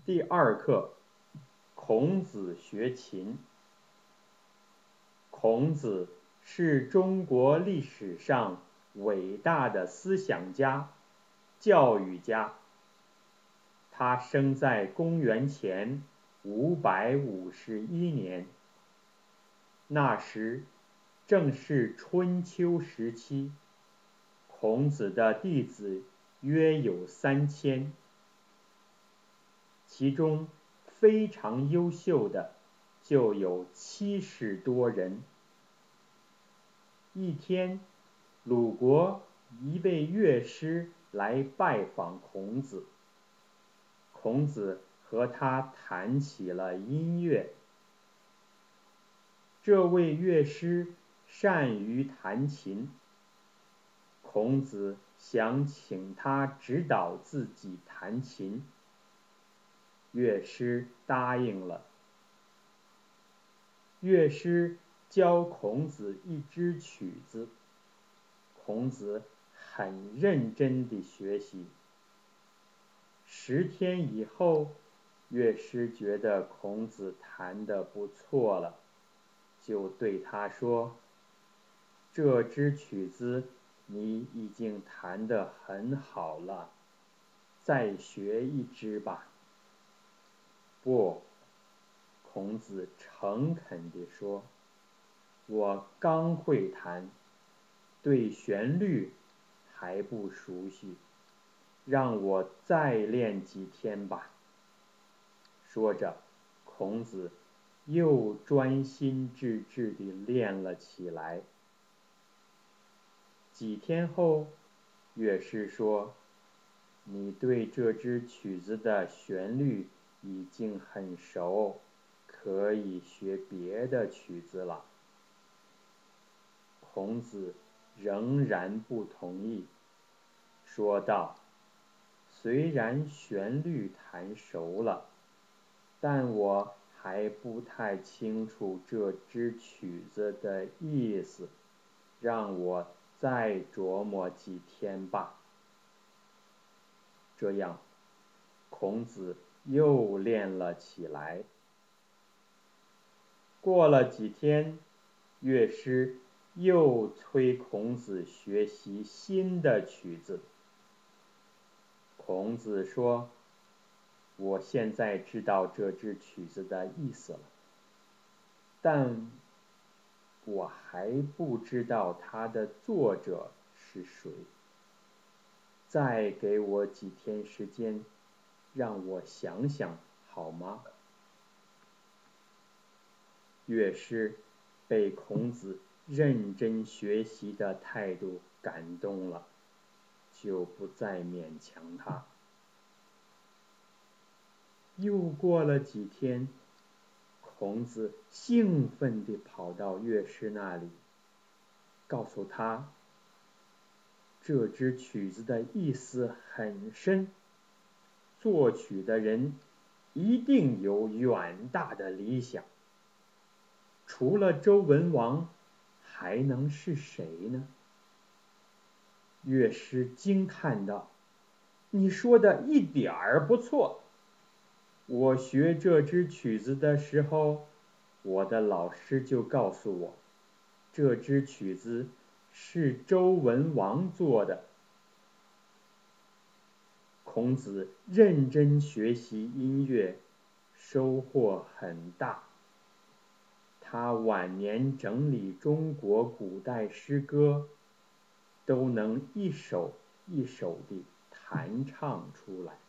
第二课，孔子学琴。孔子是中国历史上伟大的思想家、教育家。他生在公元前551年，那时正是春秋时期。孔子的弟子约有3000，其中非常优秀的就有70多人。一天，鲁国一位乐师来拜访孔子，孔子和他谈起了音乐。这位乐师善于弹琴，孔子想请他指导自己弹琴，乐师答应了。乐师教孔子一支曲子，孔子很认真地学习。10天以后，乐师觉得孔子弹得不错了，就对他说：“这支曲子你已经弹得很好了，再学一支吧。”不，孔子诚恳地说：“我刚会弹，对旋律还不熟悉，让我再练几天吧。”说着，孔子又专心致志地练了起来。几天后，乐师说：“你对这支曲子的旋律已经很熟，可以学别的曲子了。”孔子仍然不同意，说道：“虽然旋律弹熟了，但我还不太清楚这支曲子的意思，让我再琢磨几天吧。”这样，孔子又练了起来。过了几天，乐师又催孔子学习新的曲子。孔子说：“我现在知道这支曲子的意思了，但我还不知道它的作者是谁。再给我几天时间，让我想想好吗？”乐师被孔子认真学习的态度感动了，就不再勉强他。又过了几天，孔子兴奋地跑到乐师那里，告诉他这支曲子的意思很深，作曲的人一定有远大的理想。除了周文王，还能是谁呢？乐师惊叹道：“你说的一点儿不错。我学这支曲子的时候，我的老师就告诉我，这支曲子是周文王做的。”孔子认真学习音乐，收获很大。他晚年整理中国古代诗歌，都能一首一首地弹唱出来。